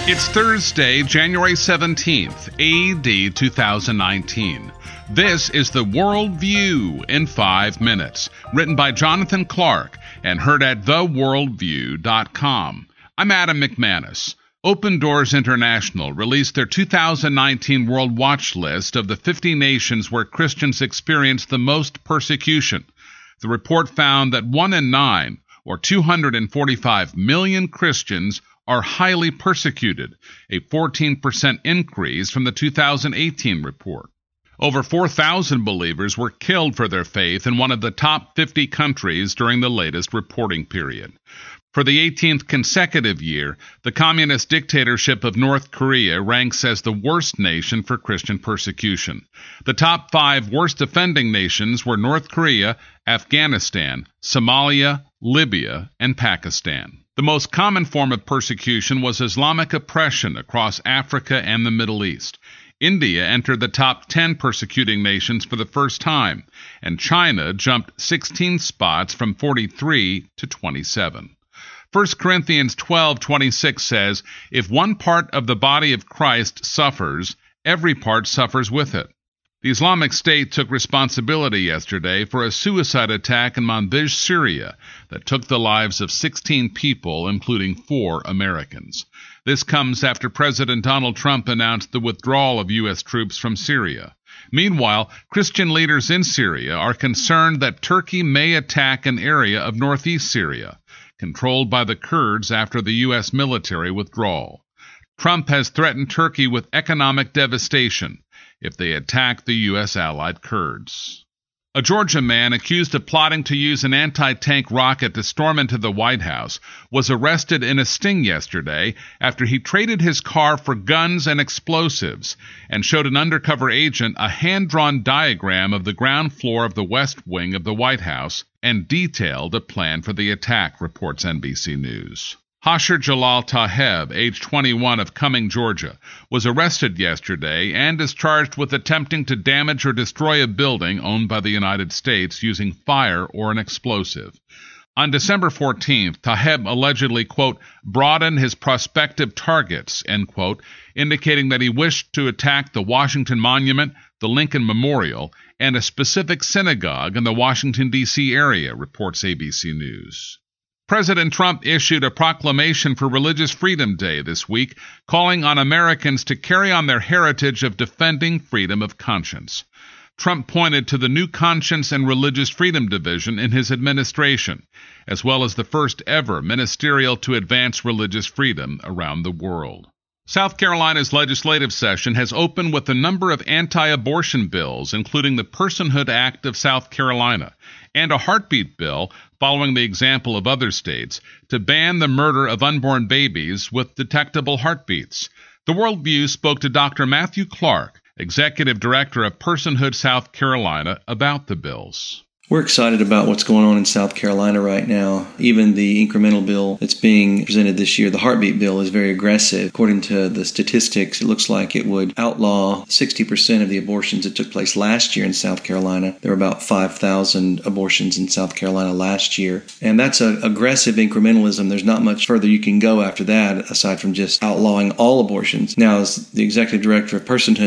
It's Thursday, January 17th, AD 2019. This is the World View in 5 minutes, written by Jonathan Clark and heard at theworldview.com. I'm Adam McManus. Open Doors International released their 2019 World Watch List of the 50 nations where Christians experience the most persecution. The report found that 1 in 9, or 245 million Christians, are highly persecuted, a 14% increase from the 2018 report. Over 4,000 believers were killed for their faith in one of the top 50 countries during the latest reporting period. For the 18th consecutive year, the communist dictatorship of North Korea ranks as the worst nation for Christian persecution. The top 5 worst offending nations were North Korea, Afghanistan, Somalia, Libya, and Pakistan. The most common form of persecution was Islamic oppression across Africa and the Middle East. India entered the top 10 persecuting nations for the first time, and China jumped 16 spots from 43 to 27. 1 Corinthians 12:26 says, "If one part of the body of Christ suffers, every part suffers with it." The Islamic State took responsibility yesterday for a suicide attack in Manbij, Syria, that took the lives of 16 people, including 4 Americans. This comes after President Donald Trump announced the withdrawal of U.S. troops from Syria. Meanwhile, Christian leaders in Syria are concerned that Turkey may attack an area of northeast Syria, controlled by the Kurds after the U.S. military withdrawal. Trump has threatened Turkey with economic devastation if they attack the U.S. allied Kurds. A Georgia man accused of plotting to use an anti-tank rocket to storm into the White House was arrested in a sting yesterday after he traded his car for guns and explosives and showed an undercover agent a hand-drawn diagram of the ground floor of the West Wing of the White House and detailed a plan for the attack, reports NBC News. Hasher Jalal Taheb, age 21, of Cumming, Georgia, was arrested yesterday and is charged with attempting to damage or destroy a building owned by the United States using fire or an explosive. On December 14th, Taheb allegedly, quote, broadened his prospective targets, end quote, indicating that he wished to attack the Washington Monument, the Lincoln Memorial, and a specific synagogue in the Washington, D.C. area, reports ABC News. President Trump issued a proclamation for Religious Freedom Day this week, calling on Americans to carry on their heritage of defending freedom of conscience. Trump pointed to the new Conscience and Religious Freedom Division in his administration, as well as the first ever ministerial to advance religious freedom around the world. South Carolina's legislative session has opened with a number of anti-abortion bills, including the Personhood Act of South Carolina and a heartbeat bill, following the example of other states, to ban the murder of unborn babies with detectable heartbeats. The World View spoke to Dr. Matthew Clark, Executive Director of Personhood South Carolina, about the bills. We're excited about what's going on in South Carolina right now. Even the incremental bill that's being presented this year, the heartbeat bill, is very aggressive. According to the statistics, it looks like it would outlaw 60% of the abortions that took place last year in South Carolina. There were about 5,000 abortions in South Carolina last year. And that's an aggressive incrementalism. There's not much further you can go after that, aside from just outlawing all abortions. Now, as the Executive Director of Personhood